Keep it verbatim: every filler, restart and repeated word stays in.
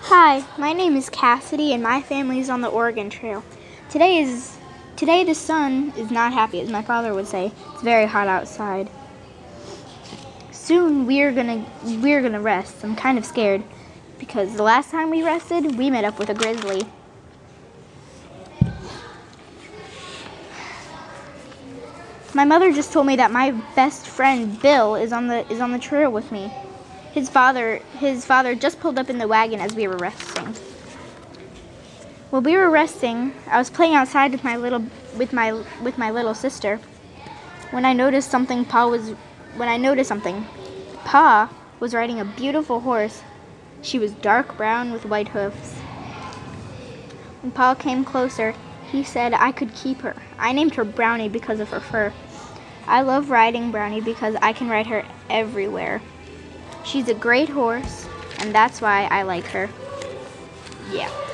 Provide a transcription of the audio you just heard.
Hi, my name is Cassidy and my family is on the Oregon Trail. Today is today the sun is not happy, as my father would say. It's very hot outside. Soon we're gonna we're gonna rest. I'm kind of scared because the last time we rested, we met up with a grizzly. My mother just told me that my best friend Bill is on the is on the trail with me. His father his father just pulled up in the wagon as we were resting. While we were resting, I was playing outside with my little with my with my little sister. When I noticed something, Pa was when I noticed something, Pa was riding a beautiful horse. She was dark brown with white hoofs. When Pa came closer, he said I could keep her. I named her Brownie because of her fur. I love riding Brownie because I can ride her everywhere. She's a great horse, and that's why I like her. Yeah.